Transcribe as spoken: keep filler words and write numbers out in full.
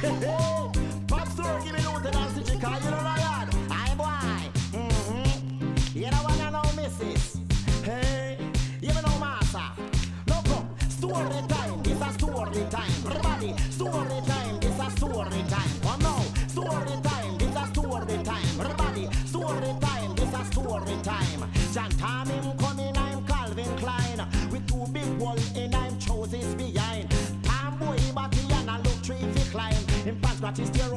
Pop store, give me loot and I'll teach you, cause you know lion. Aye boy. Mm-hmm. You know what I know, missus. Hey, you know master. No come, story time, it's a story time. Everybody, story time, it's a story time. Come now, story time, it's a story time. Everybody, story time, it's a story time. John Tom him coming, I'm Calvin Klein. With two big walls in, I'm choices behind. Boy, but he and a look tree fi climb. In pants got his steer